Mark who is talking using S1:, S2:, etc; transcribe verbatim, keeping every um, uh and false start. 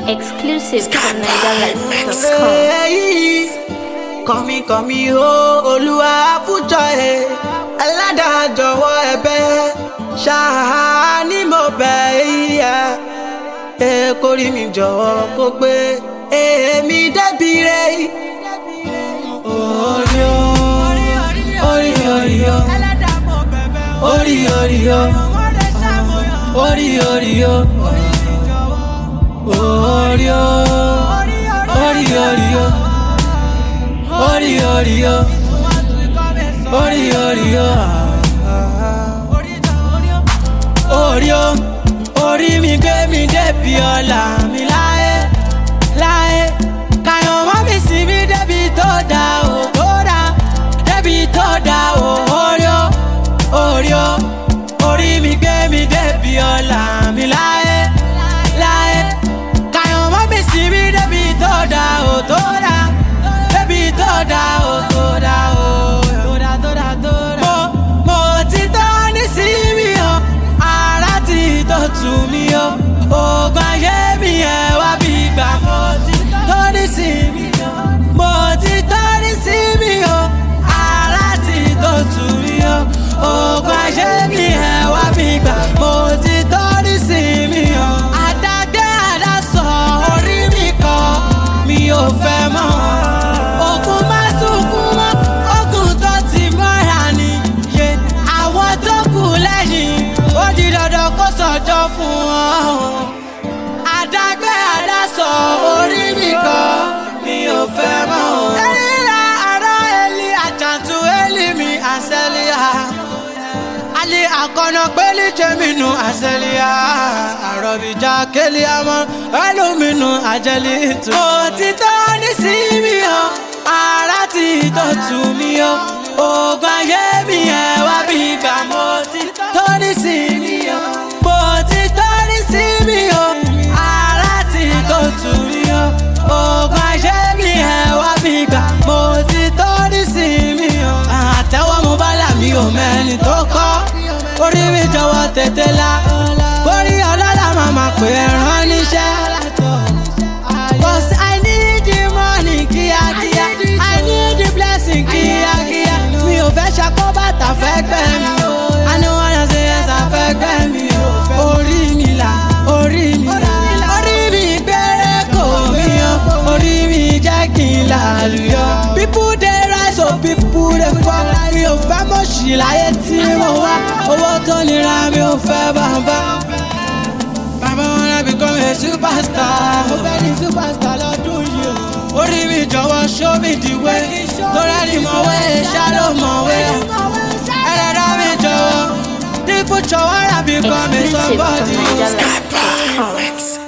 S1: Exclusive from niger life dot com.
S2: Call me, call me, oh, Olúwa fújọ ẹ̀. Ẹlẹ́dàá jọ̀wọ́ ẹ̀bẹ̀ ṣáá ni mo bẹ̀ yíyá. Ẹ kórìí mi jọ̀wọ́ kó gbé èmi débi rẹ̀. Orí o, orí orí o, orí orí o, orí orí o, orí o, orí orí o. Ori ori yo, ori ori yo, ori yo, ori mi gbé mi débi ọ̀la mi láyé, láyé. Kàyọ̀ mọ́ mi sí mi débi tó dá o, tó dá, débi tó dá o. Ori yo, ori yo, ori mi gbé mi débi ọ̀la mi láyé, láyé. Kàyọ̀ mọ́ mi sí mi débi tó dá o, tó dá. Toda o, toda o, toda, toda, toda. Mo, mo ti tọ́ ní sí mi o, ara ti tọ́ tù mí o. Ògùn ayé mi ẹ̀ wá bí gbà. Mo ti tọ́ ní sí mi o, mo ti tọ́ ní sí mi o, ara ti tọ́ tù mí o. Ògùn ayé mi ẹ̀ wá bí gbà. Mo ti tọ́ ní sí mi o. Àdàgbé àdàsọ orí mi kọ́ mi ò fẹ́ mọ́. Kó sọjọ́ fún wọn. Àdágbé àdásọ orí mi kan mi ò fẹ́ mọ́. Elira ara eli àjàntú eli mi àṣẹlíà. Ali àkànnà pélí jẹ́mínú àṣẹlíà. Àròbìjà kélé àmọ́ ẹlòmínú àjẹlí tù. Mo ti tọ́ ní sí mi o, ara ti tọ́ tù mí o. Ògùn ayé mi ẹ̀ wá bí gbà. Mo ti tọ́ ní sí mi o. Mo ti tọ́ ní sí mi o, ara ti tó tù mí o. Ògùn ayé mi ẹ̀ wá bí gbà. Mo ti tọ́ ní sí mi o. Àtẹ́wọ́ mo bá là mí ò mẹ́ni tó kọ́. Orí mi jọ̀wọ́ tètè la. Orí ọlọ́lá màmá pè é rán níṣẹ́. Cause I need the money kíákíá. I need the blessing kíákíá. Mi ò fẹ́ ṣàkóbàtà fẹ́ gbẹ́ mi o. I no wanna say yes, I fẹ́ gbẹ́ mi o. Orí mi là, orí mi là, orí mi gbére kò mí o. Orí mi jẹ́ kí n lálùyọ. People dey rise so people dey fall. Mi ò fẹ́ mọ̀ sí láyé tí mo wá. Owó tó nira mi ò fẹ́ bàbá. Bàbá wọn náà become a superstar. Mo fẹ́ di superstar lọ́dún yìí o. Orí mi jọ̀wọ́ show me the way. Lórí ẹni mọ̀wé, ṣáàló mọ̀wé. Ẹlẹ́dàá mi jọ̀wọ́. The future wanna become somebody.
S1: Exclusive from niger life dot com.